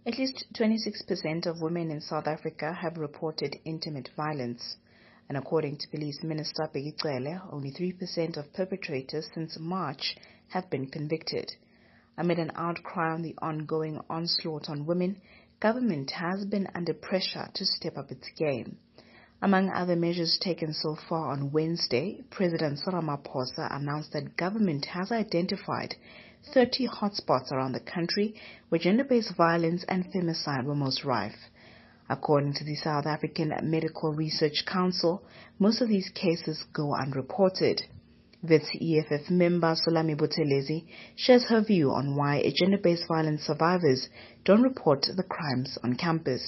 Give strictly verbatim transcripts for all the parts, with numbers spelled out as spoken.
At least twenty-six percent of women in South Africa have reported intimate violence. And according to Police Minister Bheki Cele, only three percent of perpetrators since March have been convicted. Amid an outcry on the ongoing onslaught on women, government has been under pressure to step up its game. Among other measures taken so far on Wednesday, President Cyril Ramaphosa announced that government has identified thirty hotspots around the country where gender-based violence and femicide were most rife. According to the South African Medical Research Council, most of these cases go unreported. Wits E F F member Solami Buthelezi shares her view on why gender-based violence survivors don't report the crimes on campus.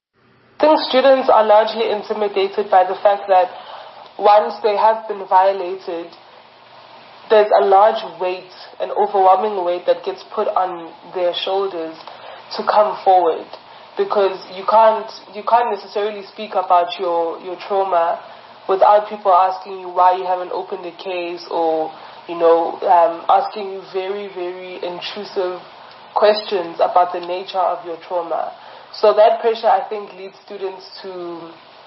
I think students are largely intimidated by the fact that once they have been violated, there's a large weight, an overwhelming weight that gets put on their shoulders to come forward, because you can't you can't necessarily speak about your, your trauma without people asking you why you haven't opened a case, or you know um, asking you very very intrusive questions about the nature of your trauma. So that pressure, I think, leads students to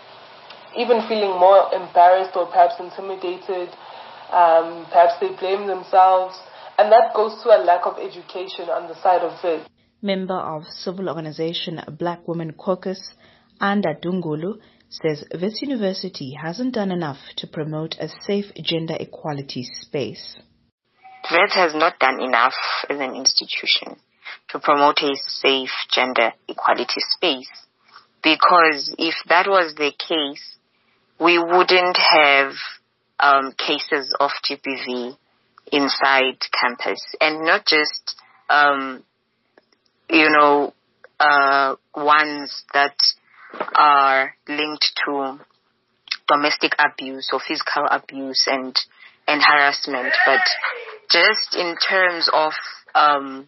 even feeling more embarrassed or perhaps intimidated. Um, perhaps they blame themselves. And that goes to a lack of education on the side of it. Member of civil organization Black Women Caucus, Anda Dungulu, says this university hasn't done enough to promote a safe gender equality space. Wits has not done enough as an institution to promote a safe gender equality space, because if that was the case, we wouldn't have um, cases of G B V inside campus, and not just um, you know uh, ones that are linked to domestic abuse or physical abuse and and harassment, but just in terms of um,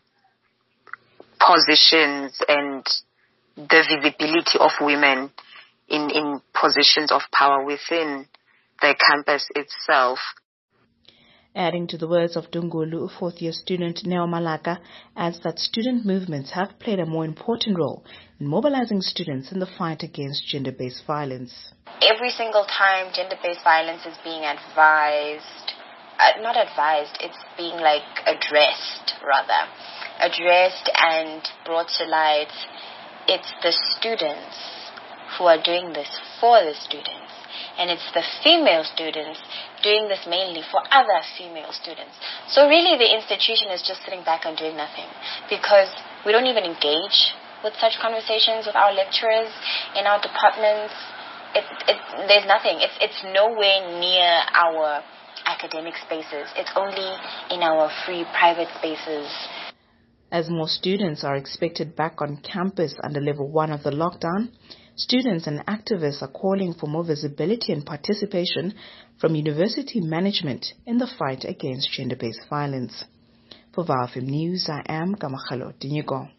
positions and the visibility of women in, in positions of power within the campus itself. Adding to the words of Dungulu, fourth-year student Neo Malaka adds that student movements have played a more important role in mobilizing students in the fight against gender-based violence. Every single time gender-based violence is being advised, uh, not advised, it's being like addressed rather. addressed and brought to light, it's the students who are doing this for the students. And it's the female students doing this mainly for other female students. So really the institution is just sitting back and doing nothing, because we don't even engage with such conversations with our lecturers in our departments. It, it, there's nothing. It's, it's nowhere near our academic spaces. It's only in our free private spaces. As more students are expected back on campus under level one of the lockdown, students and activists are calling for more visibility and participation from university management in the fight against gender-based violence. For V O W F M News, I am Kamakhalo Dinyego.